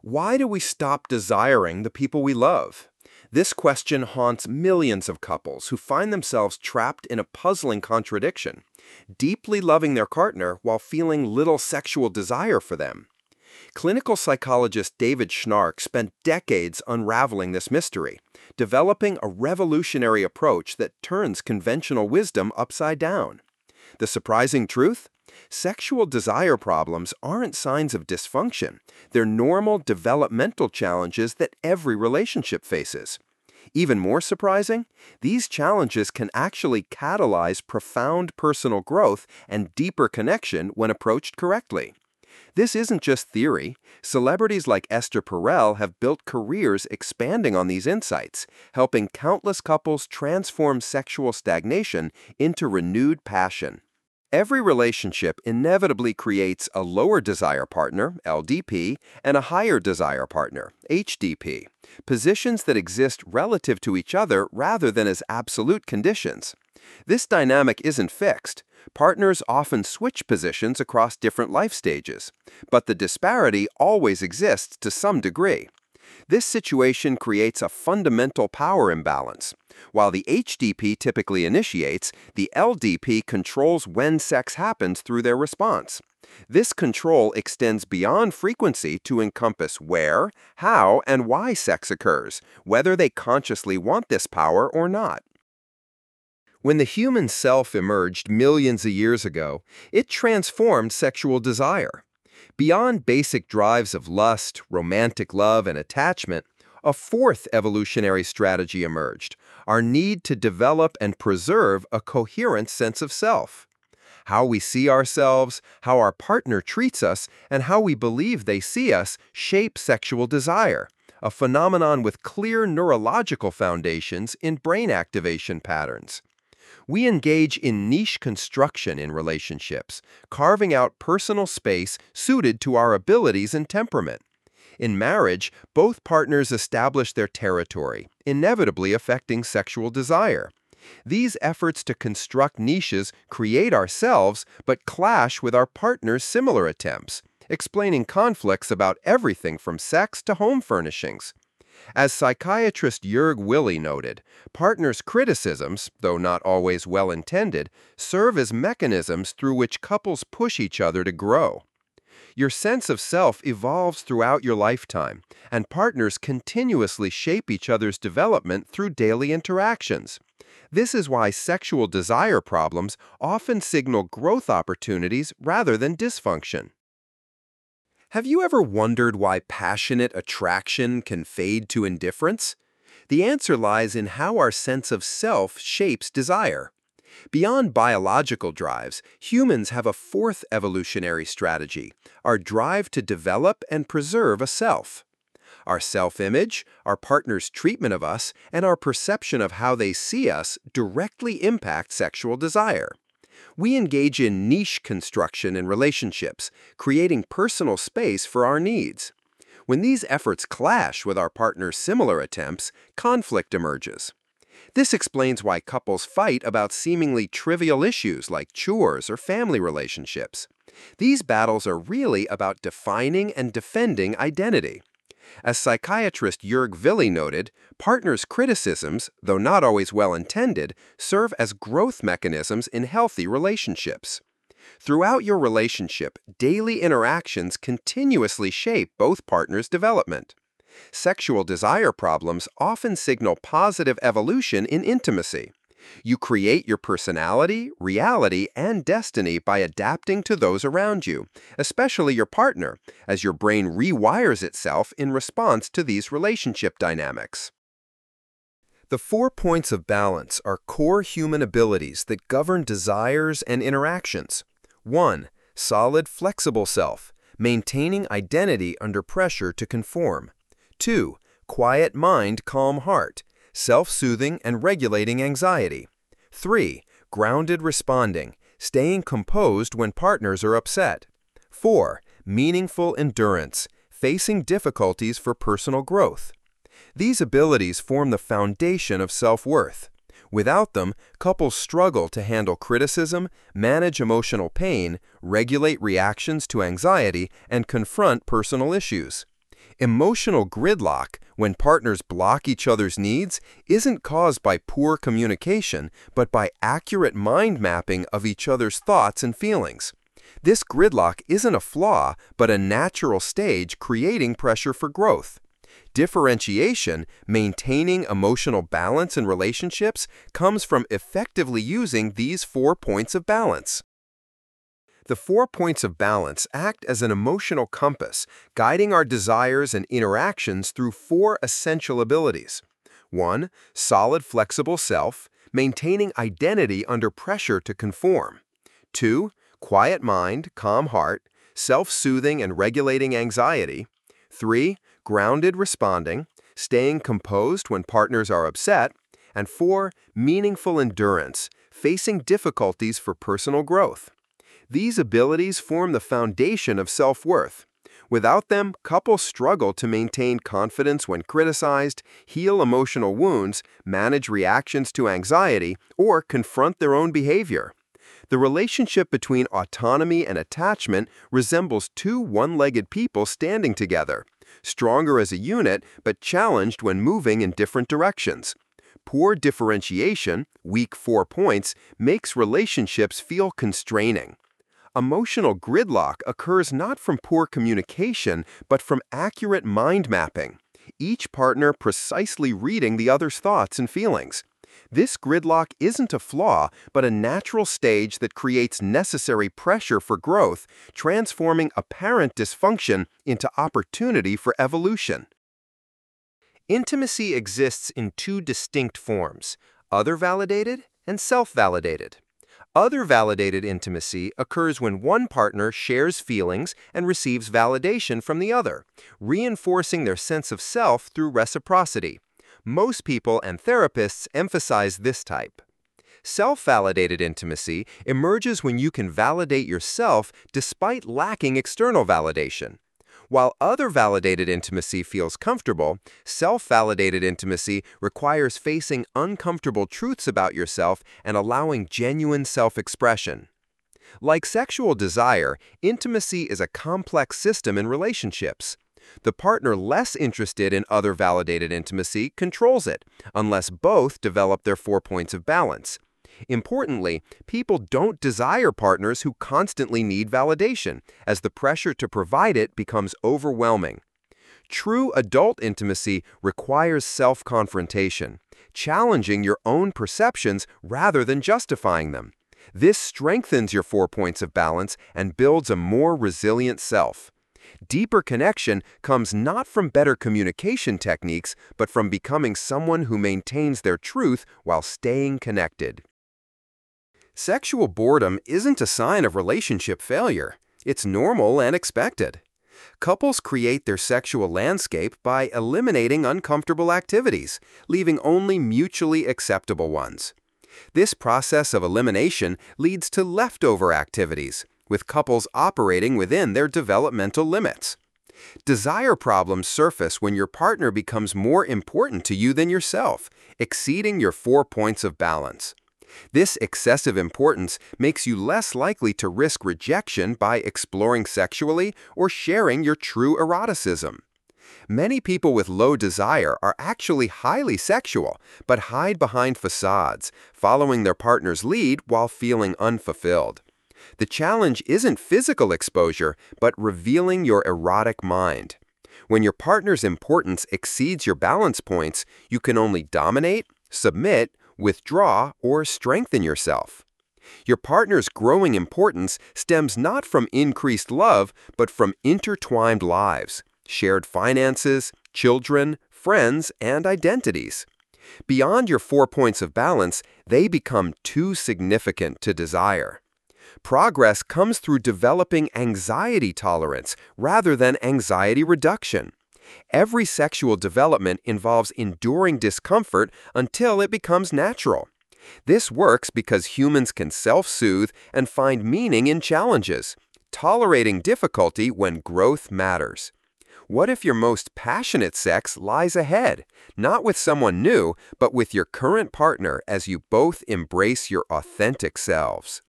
Why do we stop desiring the people we love? This question haunts millions of couples who find themselves trapped in a puzzling contradiction, deeply loving their partner while feeling little sexual desire for them. Clinical psychologist David Schnarch spent decades unraveling this mystery, developing a revolutionary approach that turns conventional wisdom upside down. The surprising truth? Sexual desire problems aren't signs of dysfunction. They're normal developmental challenges that every relationship faces. Even more surprising, these challenges can actually catalyze profound personal growth and deeper connection when approached correctly. This isn't just theory. Celebrities like Esther Perel have built careers expanding on these insights, helping countless couples transform sexual stagnation into renewed passion. Every relationship inevitably creates a lower desire partner, LDP, and a higher desire partner, HDP, positions that exist relative to each other rather than as absolute conditions. This dynamic isn't fixed. Partners often switch positions across different life stages, but the disparity always exists to some degree. This situation creates a fundamental power imbalance. While the HDP typically initiates, the LDP controls when sex happens through their response. This control extends beyond frequency to encompass where, how, and why sex occurs, whether they consciously want this power or not. When the human self emerged millions of years ago, it transformed sexual desire. Beyond basic drives of lust, romantic love, and attachment, a fourth evolutionary strategy emerged: our need to develop and preserve a coherent sense of self. How we see ourselves, how our partner treats us, and how we believe they see us shape sexual desire, a phenomenon with clear neurological foundations in brain activation patterns. We engage in niche construction in relationships, carving out personal space suited to our abilities and temperament. In marriage, both partners establish their territory, inevitably affecting sexual desire. These efforts to construct niches create ourselves but clash with our partner's similar attempts, explaining conflicts about everything from sex to home furnishings. As psychiatrist Jörg Willi noted, partners' criticisms, though not always well-intended, serve as mechanisms through which couples push each other to grow. Your sense of self evolves throughout your lifetime, and partners continuously shape each other's development through daily interactions. This is why sexual desire problems often signal growth opportunities rather than dysfunction. Have you ever wondered why passionate attraction can fade to indifference? The answer lies in how our sense of self shapes desire. Beyond biological drives, humans have a fourth evolutionary strategy: our drive to develop and preserve a self. Our self-image, our partner's treatment of us, and our perception of how they see us directly impact sexual desire. We engage in niche construction in relationships, creating personal space for our needs. When these efforts clash with our partner's similar attempts, conflict emerges. This explains why couples fight about seemingly trivial issues like chores or family relationships. These battles are really about defining and defending identity. As psychiatrist Jörg Willi noted, partners' criticisms, though not always well-intended, serve as growth mechanisms in healthy relationships. Throughout your relationship, daily interactions continuously shape both partners' development. Sexual desire problems often signal positive evolution in intimacy. You create your personality, reality, and destiny by adapting to those around you, especially your partner, as your brain rewires itself in response to these relationship dynamics. The 4 points of balance are core human abilities that govern desires and interactions. 1. Solid, flexible self, maintaining identity under pressure to conform. 2. Quiet mind, calm heart, self-soothing and regulating anxiety. 3. Grounded responding, staying composed when partners are upset. 4. Meaningful endurance, facing difficulties for personal growth. These abilities form the foundation of self-worth. Without them, couples struggle to handle criticism, manage emotional pain, regulate reactions to anxiety, and confront personal issues. Emotional gridlock, when partners block each other's needs, isn't caused by poor communication, but by accurate mind mapping of each other's thoughts and feelings. This gridlock isn't a flaw, but a natural stage creating pressure for growth. Differentiation, maintaining emotional balance in relationships, comes from effectively using these 4 points of balance. The 4 points of balance act as an emotional compass, guiding our desires and interactions through 4 essential abilities. 1. Solid, flexible self, maintaining identity under pressure to conform. 2. Quiet mind, calm heart, self-soothing and regulating anxiety. 3. Grounded responding, staying composed when partners are upset. And 4. Meaningful endurance, facing difficulties for personal growth. These abilities form the foundation of self-worth. Without them, couples struggle to maintain confidence when criticized, heal emotional wounds, manage reactions to anxiety, or confront their own behavior. The relationship between autonomy and attachment resembles 2 one-legged people standing together, stronger as a unit but challenged when moving in different directions. Poor differentiation, weak 4 points, makes relationships feel constraining. Emotional gridlock occurs not from poor communication, but from accurate mind mapping, each partner precisely reading the other's thoughts and feelings. This gridlock isn't a flaw, but a natural stage that creates necessary pressure for growth, transforming apparent dysfunction into opportunity for evolution. Intimacy exists in 2 distinct forms: other-validated and self-validated. Other-validated intimacy occurs when one partner shares feelings and receives validation from the other, reinforcing their sense of self through reciprocity. Most people and therapists emphasize this type. Self-validated intimacy emerges when you can validate yourself despite lacking external validation. While other-validated intimacy feels comfortable, self-validated intimacy requires facing uncomfortable truths about yourself and allowing genuine self-expression. Like sexual desire, intimacy is a complex system in relationships. The partner less interested in other-validated intimacy controls it, unless both develop their 4 points of balance. Importantly, people don't desire partners who constantly need validation, as the pressure to provide it becomes overwhelming. True adult intimacy requires self-confrontation, challenging your own perceptions rather than justifying them. This strengthens your 4 points of balance and builds a more resilient self. Deeper connection comes not from better communication techniques, but from becoming someone who maintains their truth while staying connected. Sexual boredom isn't a sign of relationship failure. It's normal and expected. Couples create their sexual landscape by eliminating uncomfortable activities, leaving only mutually acceptable ones. This process of elimination leads to leftover activities, with couples operating within their developmental limits. Desire problems surface when your partner becomes more important to you than yourself, exceeding your 4 points of balance. This excessive importance makes you less likely to risk rejection by exploring sexually or sharing your true eroticism. Many people with low desire are actually highly sexual, but hide behind facades, following their partner's lead while feeling unfulfilled. The challenge isn't physical exposure, but revealing your erotic mind. When your partner's importance exceeds your balance points, you can only dominate, submit, withdraw, or strengthen yourself. Your partner's growing importance stems not from increased love, but from intertwined lives, shared finances, children, friends, and identities. Beyond your 4 points of balance, they become too significant to desire. Progress comes through developing anxiety tolerance rather than anxiety reduction. Every sexual development involves enduring discomfort until it becomes natural. This works because humans can self-soothe and find meaning in challenges, tolerating difficulty when growth matters. What if your most passionate sex lies ahead, not with someone new, but with your current partner as you both embrace your authentic selves?